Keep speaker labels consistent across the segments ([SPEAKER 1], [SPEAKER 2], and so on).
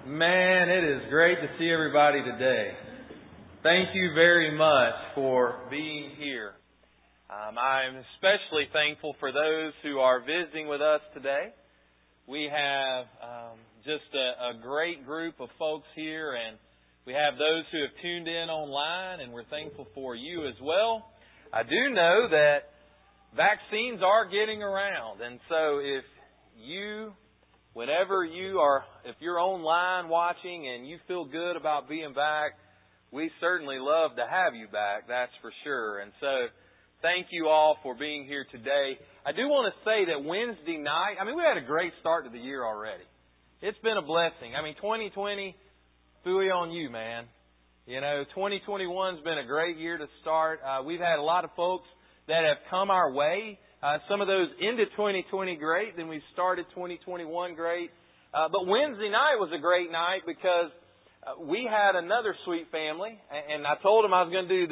[SPEAKER 1] Man, it is great to see everybody today. Thank you very much for being here. I'm especially thankful for those who are visiting with us today. We have just a great group of folks here, and we have those who have tuned in online, and we're thankful for you as well. I do know that vaccines are getting around, and so if you're online watching and you feel good about being back, we certainly love to have you back, that's for sure. And so thank you all for being here today. I do want to say that Wednesday night, we had a great start to the year already. It's been a blessing. 2020, phooey on you, man. 2021's been a great year to start. We've had a lot of folks that have come our way. Some of those into 2020 great, then we started 2021 great. But Wednesday night was a great night because we had another sweet family, and I told them I was going to do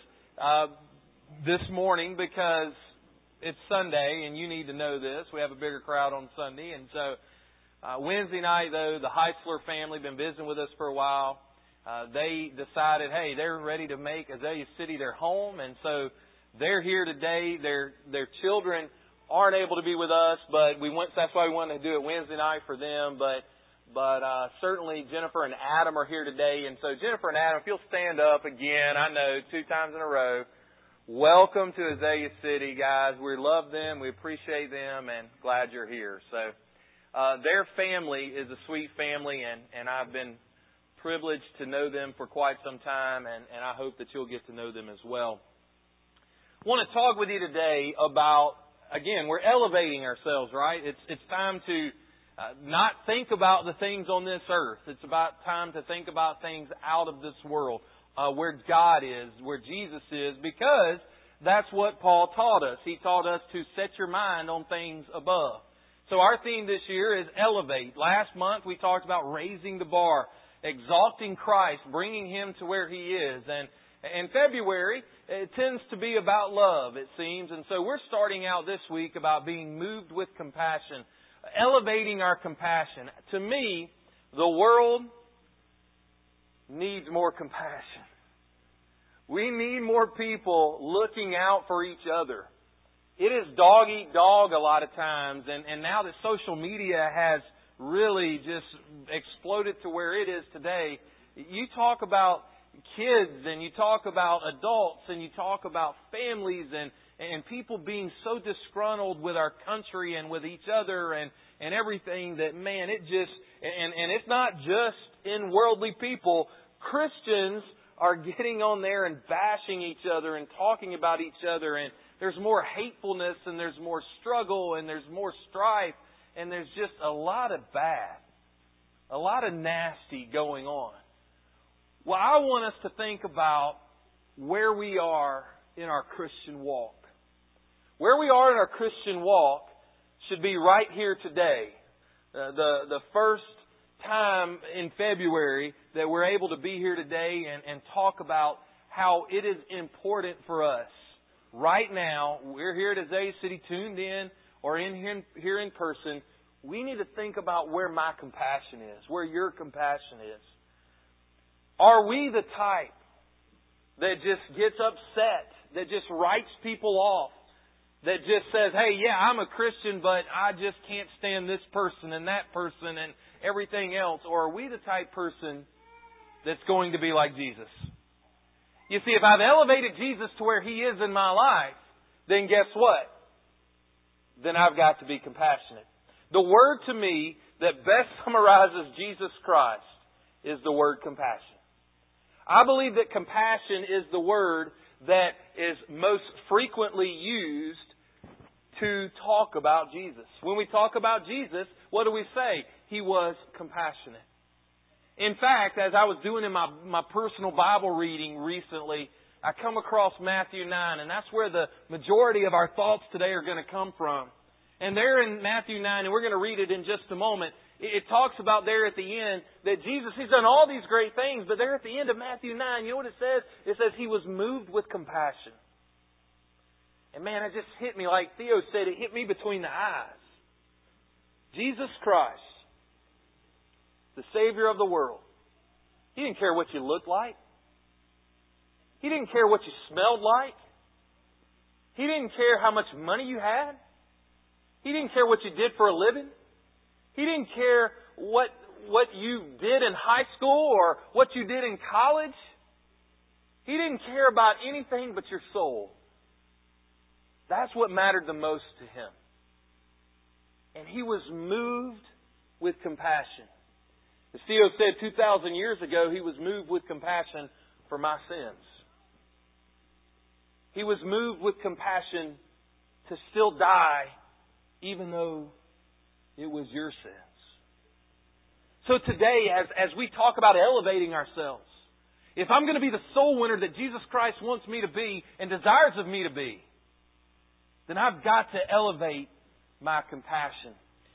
[SPEAKER 1] this morning because it's Sunday, and you need to know this. We have a bigger crowd on Sunday, and so Wednesday night, though, the Heisler family been visiting with us for a while. They decided, hey, they're ready to make Azalea City their home, and so they're here today. Their children aren't able to be with us, but that's why we wanted to do it Wednesday night for them. But certainly Jennifer and Adam are here today. And so Jennifer and Adam, if you'll stand up again, I know 2 times in a row. Welcome to Azalea City, guys. We love them. We appreciate them, and glad you're here. So their family is a sweet family, and I've been privileged to know them for quite some time, and I hope that you'll get to know them as well. I want to talk with you today about, again, we're elevating ourselves, right? It's time to not think about the things on this earth. It's about time to think about things out of this world, where God is, where Jesus is, because that's what Paul taught us. He taught us to set your mind on things above. So our theme this year is elevate. Last month we talked about raising the bar, exalting Christ, bringing Him to where He is. And in February, it tends to be about love, it seems. And so we're starting out this week about being moved with compassion, elevating our compassion. To me, the world needs more compassion. We need more people looking out for each other. It is dog eat dog a lot of times. And now that social media has really just exploded to where it is today, you talk about kids, and you talk about adults, and you talk about families, and people being so disgruntled with our country and with each other and everything that, man, it just, and it's not just in worldly people. Christians are getting on there and bashing each other and talking about each other, and there's more hatefulness, and there's more struggle, and there's more strife, and there's just a lot of bad, a lot of nasty going on. Well, I want us to think about where we are in our Christian walk. Where we are in our Christian walk should be right here today. The first time in February that we're able to be here today and talk about how it is important for us. Right now, we're here at Azalea City, tuned in or here in person. We need to think about where my compassion is, where your compassion is. Are we the type that just gets upset, that just writes people off, that just says, hey, yeah, I'm a Christian, but I just can't stand this person and that person and everything else? Or are we the type person that's going to be like Jesus? You see, if I've elevated Jesus to where He is in my life, then guess what? Then I've got to be compassionate. The word to me that best summarizes Jesus Christ is the word compassion. I believe that compassion is the word that is most frequently used to talk about Jesus. When we talk about Jesus, what do we say? He was compassionate. In fact, as I was doing in my personal Bible reading recently, I come across Matthew 9, and that's where the majority of our thoughts today are going to come from. And there in Matthew 9, and we're going to read it in just a moment, it talks about there at the end that Jesus, He's done all these great things, but there at the end of Matthew 9, you know what it says? It says He was moved with compassion. And man, it just hit me like Theo said, it hit me between the eyes. Jesus Christ the Savior of the world. He didn't care what you looked like. He didn't care what you smelled like. He didn't care how much money you had. He didn't care what you did for a living. He didn't care what you did in high school or what you did in college. He didn't care about anything but your soul. That's what mattered the most to Him. And He was moved with compassion. As Theo said 2,000 years ago, He was moved with compassion for my sins. He was moved with compassion to still die even though it was your sins. So today, as we talk about elevating ourselves, if I'm going to be the soul winner that Jesus Christ wants me to be and desires of me to be, then I've got to elevate my compassion.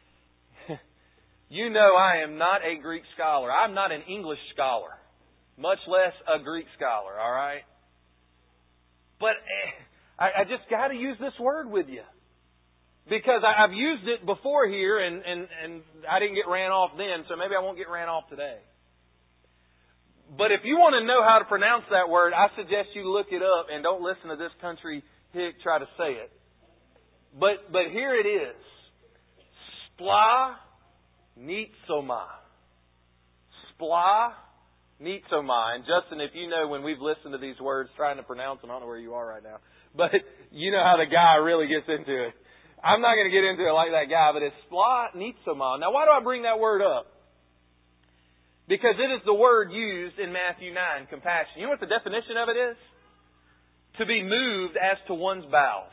[SPEAKER 1] You know I am not a Greek scholar. I'm not an English scholar, much less a Greek scholar, all right? But I just got to use this word with you. Because I've used it before here and I didn't get ran off then, so maybe I won't get ran off today. But if you want to know how to pronounce that word, I suggest you look it up and don't listen to this country hick try to say it. But here it is. Splanitzomai. Splanitzomai. And Justin, if you know when we've listened to these words, trying to pronounce them, I don't know where you are right now. But you know how the guy really gets into it. I'm not going to get into it like that guy, but it's splanitzomai. Now, why do I bring that word up? Because it is the word used in Matthew 9, compassion. You know what the definition of it is? To be moved as to one's bowels.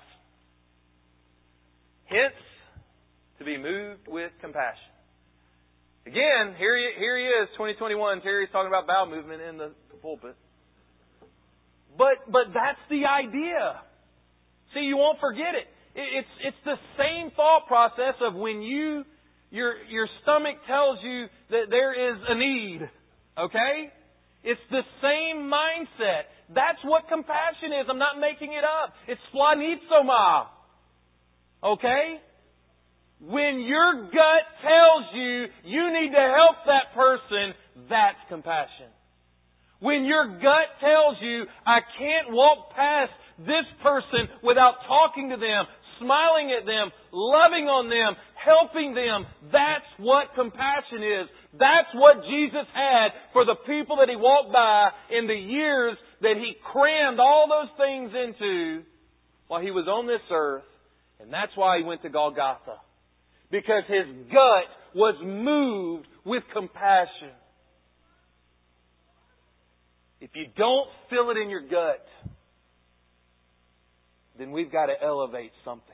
[SPEAKER 1] Hence, to be moved with compassion. Again, here he is, 2021. Terry's talking about bowel movement in the pulpit. But that's the idea. See, you won't forget it. It's the same thought process of when your stomach tells you that there is a need. Okay? It's the same mindset. That's what compassion is. I'm not making it up. It's splanitzomai. Okay? When your gut tells you you need to help that person, that's compassion. When your gut tells you, I can't walk past this person without talking to them, smiling at them, loving on them, helping them, that's what compassion is. That's what Jesus had for the people that He walked by in the years that He crammed all those things into while He was on this earth. And that's why He went to Golgotha. Because His gut was moved with compassion. If you don't feel it in your gut, then we've got to elevate something.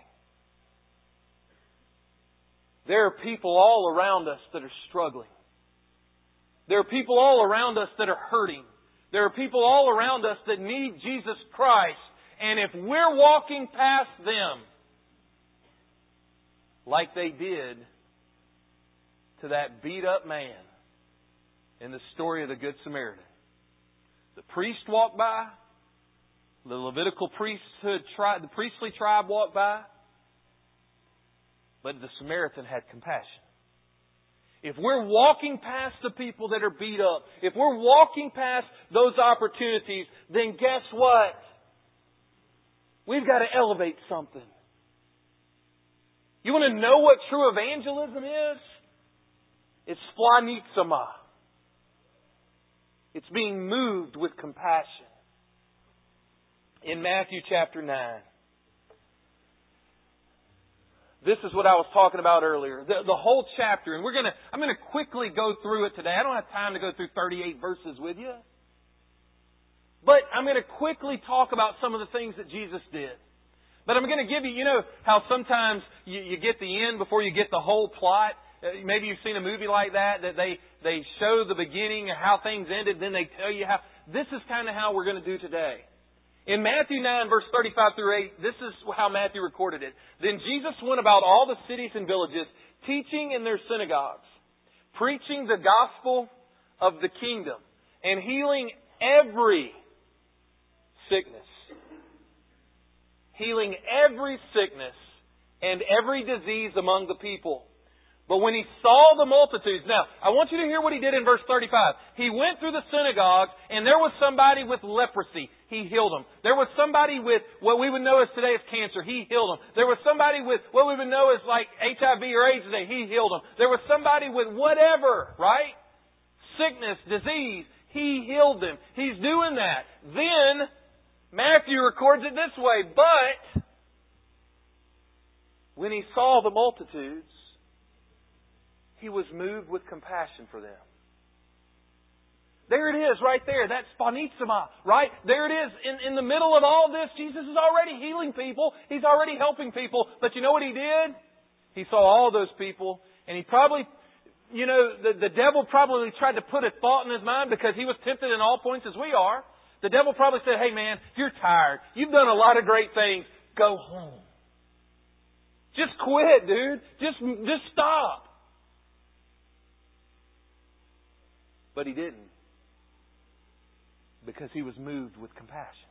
[SPEAKER 1] There are people all around us that are struggling. There are people all around us that are hurting. There are people all around us that need Jesus Christ. And if we're walking past them, like they did to that beat up man in the story of the Good Samaritan. The priest walked by. The Levitical priesthood tribe, the priestly tribe walked by. But the Samaritan had compassion. If we're walking past the people that are beat up, if we're walking past those opportunities, then guess what? We've got to elevate something. You want to know what true evangelism is? It's splanitzomai. It's being moved with compassion. In Matthew chapter 9. This is what I was talking about earlier. The whole chapter. And I'm going to quickly go through it today. I don't have time to go through 38 verses with you. But I'm going to quickly talk about some of the things that Jesus did. But I'm going to give you, you know how sometimes you get the end before you get the whole plot? Maybe you've seen a movie like that they show the beginning, how things ended, then they tell you how. This is kind of how we're going to do today. In Matthew 9, verse 35 through 8, this is how Matthew recorded it. Then Jesus went about all the cities and villages, teaching in their synagogues, preaching the gospel of the kingdom, and healing every sickness. Healing every sickness and every disease among the people. But when He saw the multitudes... Now, I want you to hear what He did in verse 35. He went through the synagogues, and there was somebody with leprosy. He healed them. There was somebody with what we would know as today as cancer. He healed them. There was somebody with what we would know as like HIV or AIDS today. He healed them. There was somebody with whatever, right? Sickness, disease. He healed them. He's doing that. Then, Matthew records it this way. But, when He saw the multitudes, He was moved with compassion for them. There it is, right there. That's sponitsima, right? There it is. In the middle of all this, Jesus is already healing people. He's already helping people. But you know what He did? He saw all those people, and He probably, the devil probably tried to put a thought in his mind because he was tempted in all points as we are. The devil probably said, hey man, you're tired. You've done a lot of great things. Go home. Just quit, dude. Just stop. But He didn't. Because He was moved with compassion.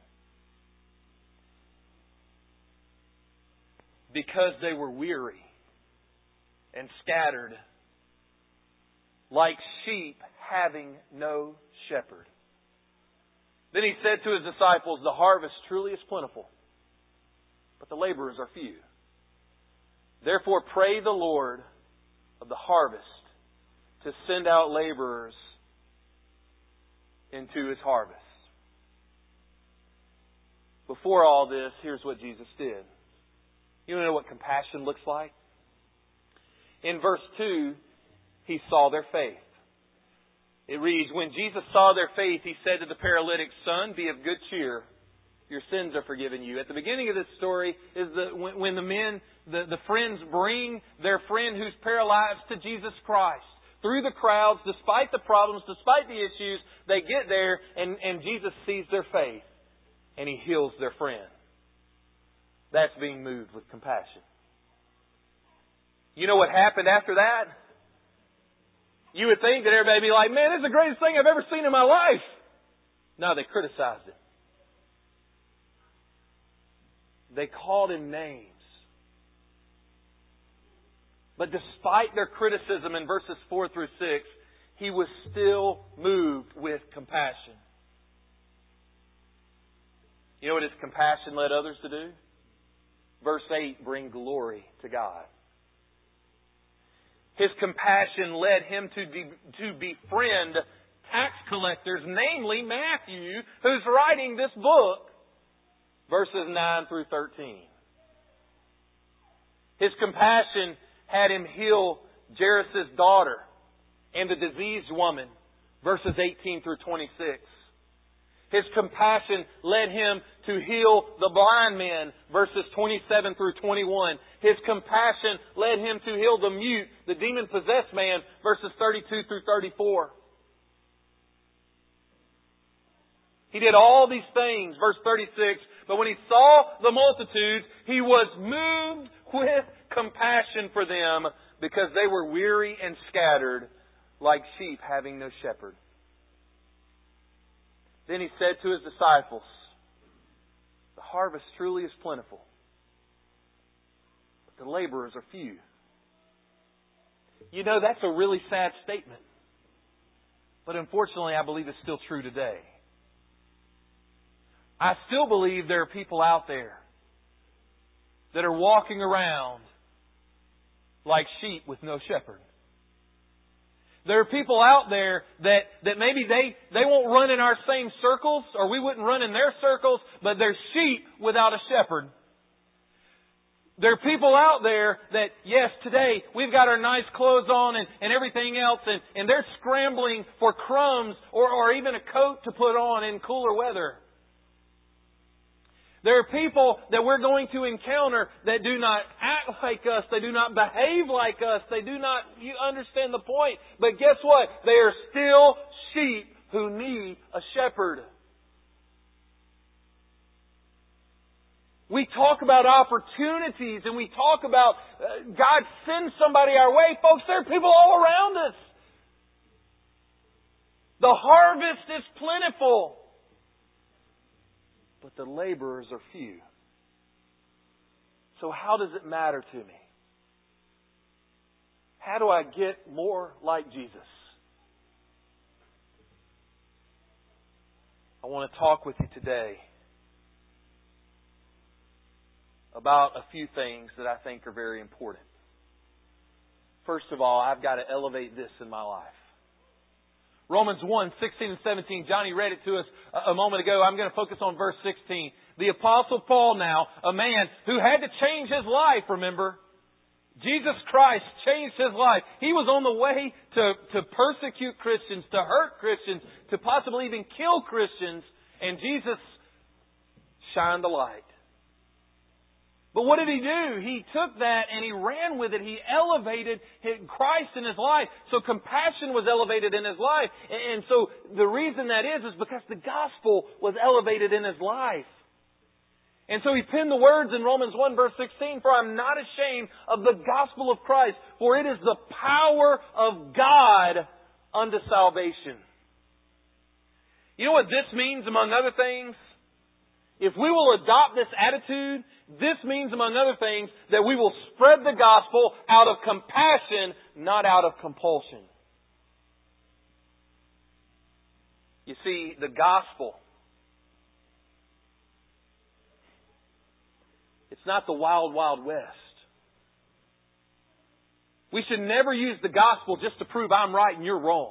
[SPEAKER 1] Because they were weary and scattered like sheep having no shepherd. Then He said to His disciples, the harvest truly is plentiful, but the laborers are few. Therefore pray the Lord of the harvest to send out laborers into His harvest. Before all this, here's what Jesus did. You want to know what compassion looks like? In verse 2, He saw their faith. It reads, when Jesus saw their faith, He said to the paralytic, son, be of good cheer. Your sins are forgiven you. At the beginning of this story is when the friends bring their friend who's paralyzed to Jesus Christ. Through the crowds, despite the problems, despite the issues, they get there and Jesus sees their faith and He heals their friend. That's being moved with compassion. You know what happened after that? You would think that everybody would be like, man, this is the greatest thing I've ever seen in my life. No, they criticized Him. They called Him names. But despite their criticism in verses 4 through 6, He was still moved with compassion. You know what His compassion led others to do? Verse 8, bring glory to God. His compassion led Him to befriend tax collectors, namely Matthew, who's writing this book, verses 9 through 13. His compassion had Him heal Jairus' daughter and the diseased woman, verses 18 through 26. His compassion led Him to heal the blind men, verses 27 through 21. His compassion led Him to heal the mute, the demon-possessed man, verses 32 through 34. He did all these things, verse 36, but when He saw the multitudes, He was moved with compassion for them because they were weary and scattered like sheep having no shepherd. Then He said to His disciples, the harvest truly is plentiful, but the laborers are few. You know, that's a really sad statement. But unfortunately, I believe it's still true today. I still believe there are people out there that are walking around like sheep with no shepherd. There are people out there that maybe they won't run in our same circles, or we wouldn't run in their circles, but they're sheep without a shepherd. There are people out there that, yes, today we've got our nice clothes on and everything else, and they're scrambling for crumbs or even a coat to put on in cooler weather. There are people that we're going to encounter that do not act like us. They do not behave like us. They do not, you understand the point. But guess what? They are still sheep who need a shepherd. We talk about opportunities and we talk about God sends somebody our way. Folks, there are people all around us. The harvest is plentiful, but the laborers are few. So how does it matter to me? How do I get more like Jesus? I want to talk with you today about a few things that I think are very important. First of all, I've got to elevate this in my life. Romans 1, 16 and 17. Johnny read it to us a moment ago. I'm going to focus on verse 16. The Apostle Paul now, a man who had to change his life, remember? Jesus Christ changed his life. He was on the way to persecute Christians, to hurt Christians, to possibly even kill Christians. And Jesus shined the light. But what did he do? He took that and he ran with it. He elevated Christ in his life. So compassion was elevated in his life. And so the reason that is because the gospel was elevated in his life. And so he penned the words in Romans 1 verse 16, "For I'm not ashamed of the gospel of Christ, for it is the power of God unto salvation." You know what this means, among other things? If we will adopt this attitude, this means, among other things, that we will spread the gospel out of compassion, not out of compulsion. You see, the gospel, it's not the wild, wild west. We should never use the gospel just to prove I'm right and you're wrong.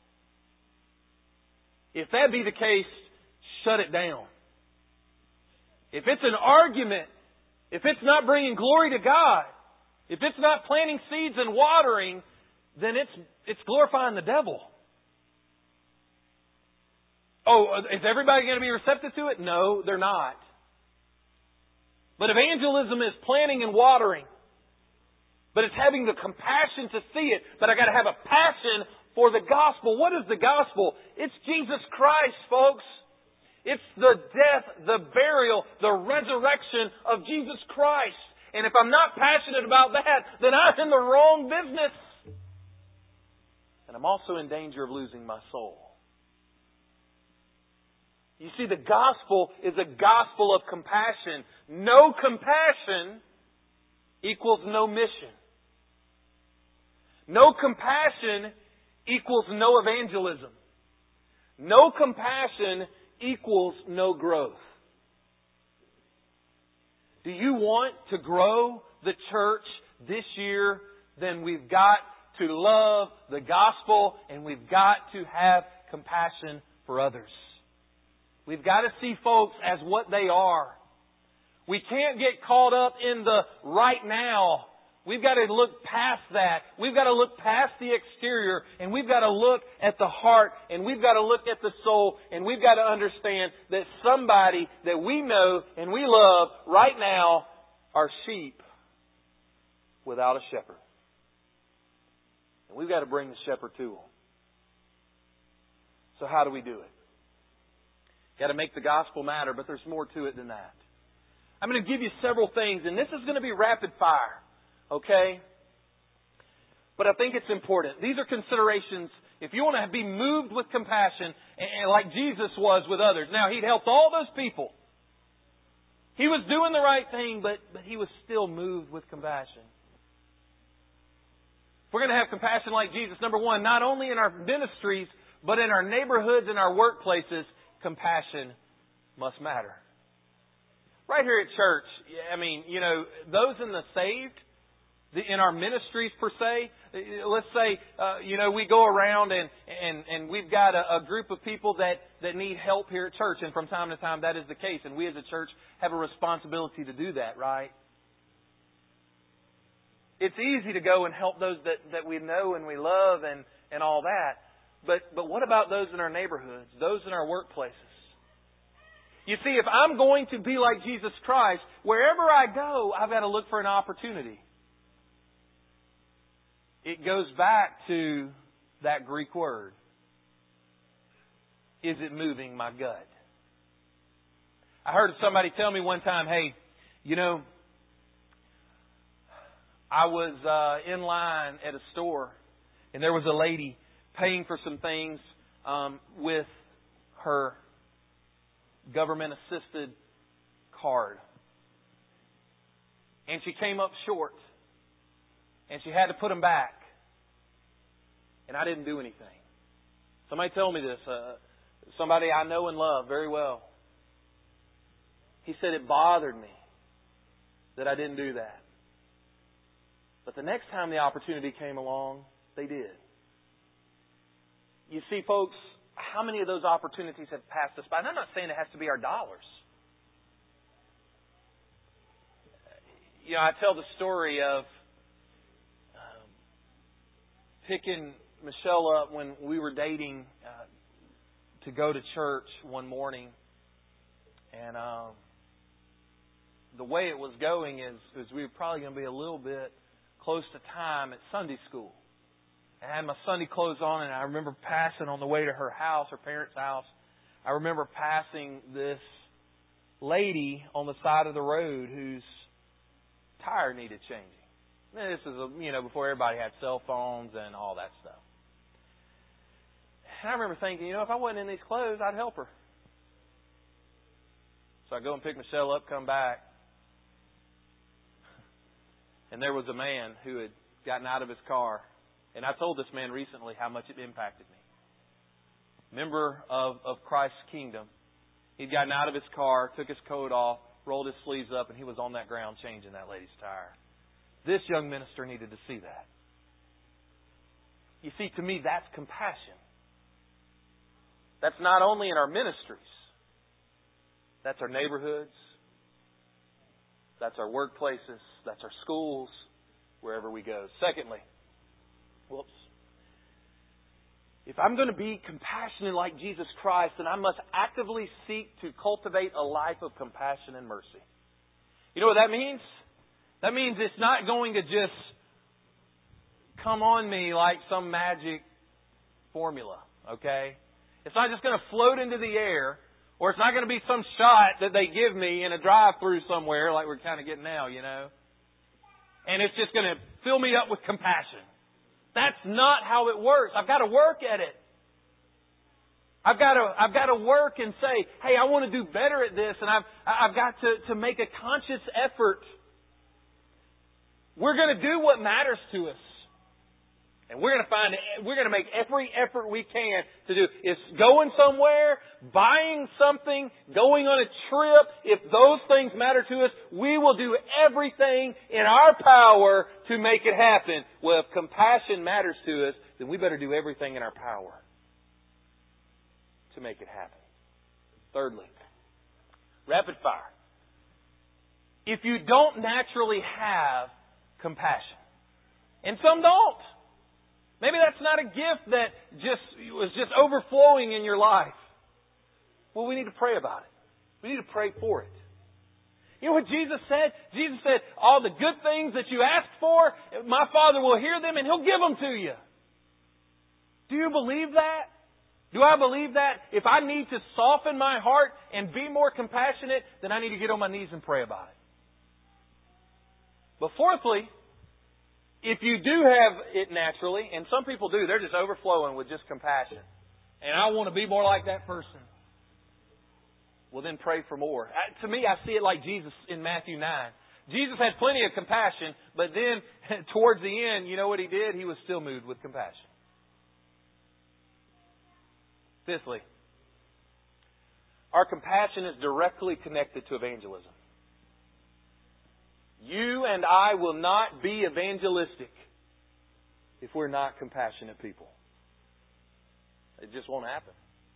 [SPEAKER 1] If that be the case, shut it down. If it's an argument, if it's not bringing glory to God, if it's not planting seeds and watering, then it's glorifying the devil. Oh, is everybody going to be receptive to it? No, they're not. But evangelism is planting and watering. But it's having the compassion to see it. But I got to have a passion for the gospel. What is the gospel? It's Jesus Christ, folks. It's the death, the burial, the resurrection of Jesus Christ. And if I'm not passionate about that, then I'm in the wrong business. And I'm also in danger of losing my soul. You see, the gospel is a gospel of compassion. No compassion equals no mission. No compassion equals no evangelism. No compassion equals no growth. Do you want to grow the church this year? Then we've got to love the gospel and we've got to have compassion for others. We've got to see folks as what they are. We can't get caught up in the right now. We've got to look past that. We've got to look past the exterior and we've got to look at the heart and we've got to look at the soul and we've got to understand that somebody that we know and we love right now are sheep without a shepherd. And we've got to bring the shepherd to them. So how do we do it? Got to make the gospel matter, but there's more to it than that. I'm going to give you several things, and this is going to be rapid fire. Okay? But I think it's important. These are considerations. If you want to be moved with compassion, and like Jesus was with others. Now, He'd helped all those people. He was doing the right thing, but He was still moved with compassion. If we're going to have compassion like Jesus, number one, not only in our ministries, but in our neighborhoods and our workplaces, compassion must matter. Right here at church, I mean, you know, those in the saved, in our ministries per se, let's say, we go around and we've got a group of people that need help here at church. And from time to time that is the case. And we as a church have a responsibility to do that, right? It's easy to go and help those that we know and we love and all that. But what about those in our neighborhoods, those in our workplaces? You see, if I'm going to be like Jesus Christ, wherever I go, I've got to look for an opportunity. It goes back to that Greek word. Is it moving my gut? I heard somebody tell me one time, hey, I was in line at a store and there was a lady paying for some things with her government-assisted card. And she came up short. And she had to put them back. and I didn't do anything. Somebody told me this. Somebody I know and love very well. He said it bothered me that I didn't do that. But the next time the opportunity came along, they did. You see, folks, how many of those opportunities have passed us by? And I'm not saying it has to be our dollars. You know, I tell the story of picking Michelle up when we were dating to go to church one morning. And the way it was going is we were probably going to be a little bit close to time at Sunday school. I had my Sunday clothes on, and I remember passing on the way to her house, her parents' house. I remember passing this lady on the side of the road whose tire needed changing. And this is, before everybody had cell phones and all that stuff. And I remember thinking, if I wasn't in these clothes, I'd help her. So I go and pick Michelle up, come back. And there was a man who had gotten out of his car. And I told this man recently how much it impacted me. Member of Christ's kingdom. He'd gotten out of his car, took his coat off, rolled his sleeves up, and he was on that ground changing that lady's tire. This young minister needed to see that. You see, to me, that's compassion. That's not only in our ministries. That's our neighborhoods. That's our workplaces. That's our schools, wherever we go. Secondly, if I'm going to be compassionate like Jesus Christ, then I must actively seek to cultivate a life of compassion and mercy. You know what that means? That means it's not going to just come on me like some magic formula, okay? It's not just going to float into the air, or it's not going to be some shot that they give me in a drive-thru somewhere like we're kind of getting now, And it's just going to fill me up with compassion. That's not how it works. I've got to work at it. I've got to work and say, hey, I want to do better at this, and I've got to make a conscious effort. We're going to do what matters to us. And we're going to make every effort we can to do. It's going somewhere, buying something, going on a trip. If those things matter to us, we will do everything in our power to make it happen. Well, if compassion matters to us, then we better do everything in our power to make it happen. Thirdly, rapid fire. If you don't naturally have compassion, and some don't, maybe that's not a gift that was just overflowing in your life. Well, we need to pray about it. We need to pray for it. You know what Jesus said? Jesus said, all the good things that you ask for, my Father will hear them and He'll give them to you. Do you believe that? Do I believe that? If I need to soften my heart and be more compassionate, then I need to get on my knees and pray about it. But fourthly, if you do have it naturally, and some people do, they're just overflowing with just compassion. And I want to be more like that person. Well, then pray for more. To me, I see it like Jesus in Matthew 9. Jesus had plenty of compassion, but then towards the end, you know what He did? He was still moved with compassion. Fifthly, our compassion is directly connected to evangelism. You and I will not be evangelistic if we're not compassionate people. It just won't happen.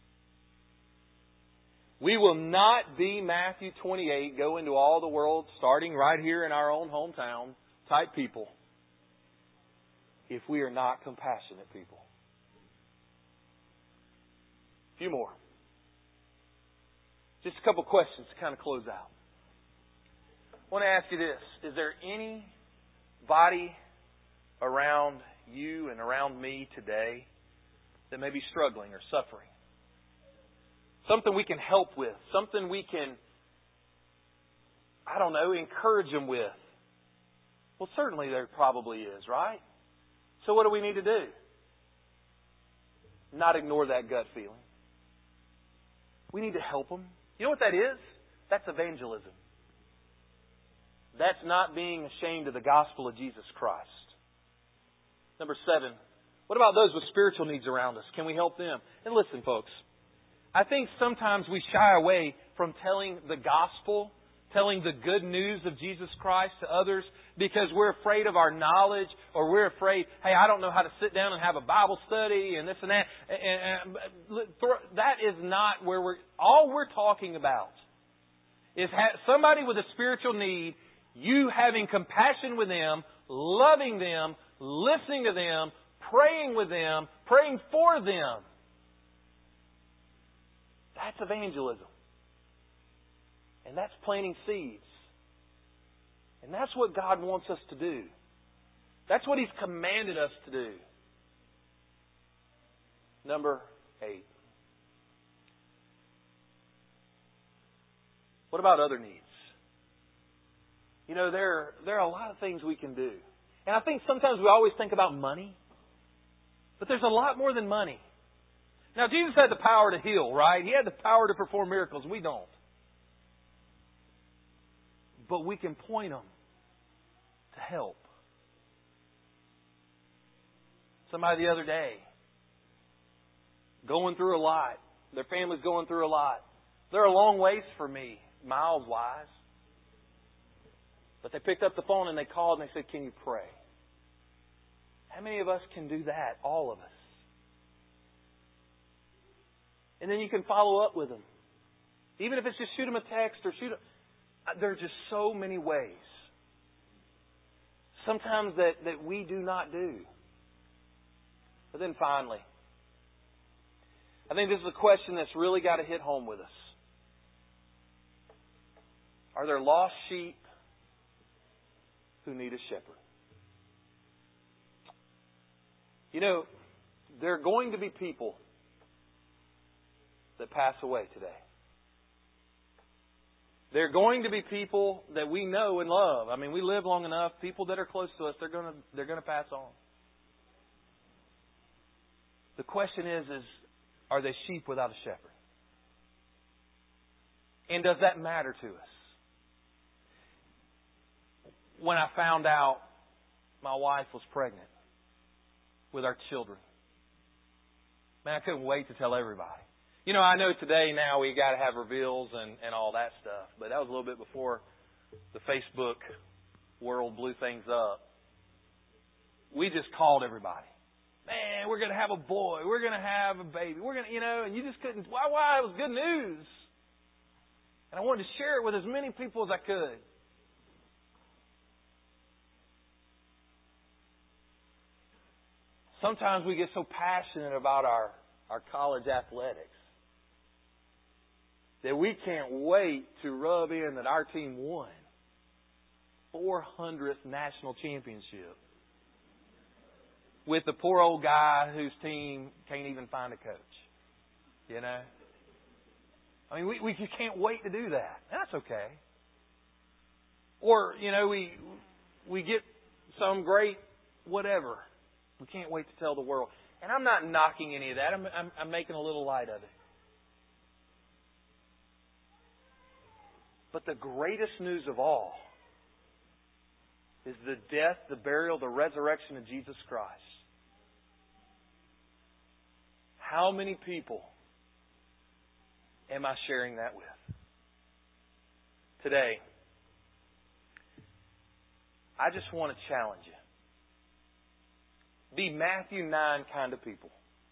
[SPEAKER 1] We will not be Matthew 28, go into all the world, starting right here in our own hometown, type people, if we are not compassionate people. A few more. Just a couple questions to kind of close out. I want to ask you this. Is there anybody around you and around me today that may be struggling or suffering? Something we can help with. Something we can, encourage them with. Well, certainly there probably is, right? So what do we need to do? Not ignore that gut feeling. We need to help them. You know what that is? That's evangelism. That's not being ashamed of the gospel of Jesus Christ. Number 7, What about those with spiritual needs around us? Can we help them? And listen, folks, I think sometimes we shy away from telling the gospel, telling the good news of Jesus Christ to others because we're afraid of our knowledge, or we're afraid, hey, I don't know how to sit down and have a Bible study and this and that. That is not where all we're talking about is somebody with a spiritual need, you having compassion with them, loving them, listening to them, praying with them, praying for them. That's evangelism. And that's planting seeds. And that's what God wants us to do. That's what He's commanded us to do. Number 8. What about other needs? You know, there are a lot of things we can do. And I think sometimes we always think about money. But there's a lot more than money. Now, Jesus had the power to heal, right? He had the power to perform miracles. We don't. But we can point them to help. Somebody the other day, going through a lot. Their family's going through a lot. They're a long ways from me, miles-wise. But they picked up the phone and they called and they said, can you pray? How many of us can do that? All of us. And then you can follow up with them. Even if it's just shoot them a text or there are just so many ways. Sometimes that we do not do. But then finally, I think this is a question that's really got to hit home with us. Are there lost sheep who need a shepherd? You know, there are going to be people that pass away today. There are going to be people that we know and love. I mean, we live long enough. People that are close to us, they're going to pass on. The question is are they sheep without a shepherd? And does that matter to us? When I found out my wife was pregnant with our children, man, I couldn't wait to tell everybody. You know, I know today now we got to have reveals and all that stuff, but that was a little bit before the Facebook world blew things up. We just called everybody. Man, we're going to have a boy. We're going to have a baby. We're going to, and you just couldn't. Why? It was good news. And I wanted to share it with as many people as I could. Sometimes we get so passionate about our college athletics that we can't wait to rub in that our team won 400th national championship with the poor old guy whose team can't even find a coach. You know? I mean, we just can't wait to do that. That's okay. Or, we get some great whatever. We can't wait to tell the world. And I'm not knocking any of that. I'm making a little light of it. But the greatest news of all is the death, the burial, the resurrection of Jesus Christ. How many people am I sharing that with? Today, I just want to challenge you. Be Matthew 9 kind of people.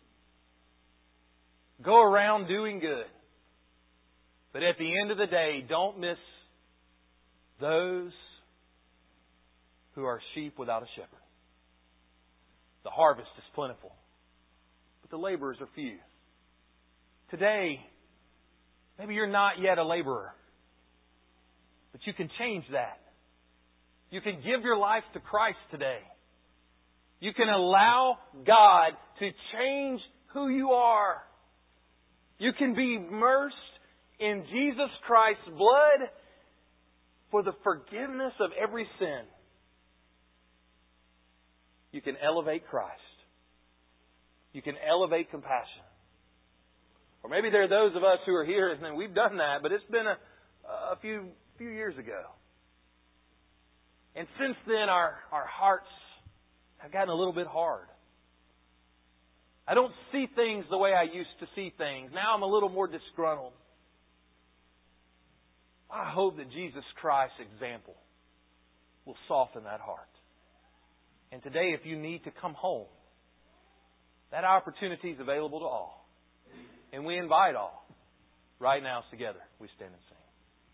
[SPEAKER 1] Go around doing good. But at the end of the day, don't miss those who are sheep without a shepherd. The harvest is plentiful, but the laborers are few. Today, maybe you're not yet a laborer, but you can change that. You can give your life to Christ today. You can allow God to change who you are. You can be immersed in Jesus Christ's blood for the forgiveness of every sin. You can elevate Christ. You can elevate compassion. Or maybe there are those of us who are here and we've done that, but it's been a few years ago. And since then, our hearts have gotten a little bit hard. I don't see things the way I used to see things. Now I'm a little more disgruntled. I hope that Jesus Christ's example will soften that heart. And today, if you need to come home, that opportunity is available to all. And we invite all. Right now, together, we stand and sing.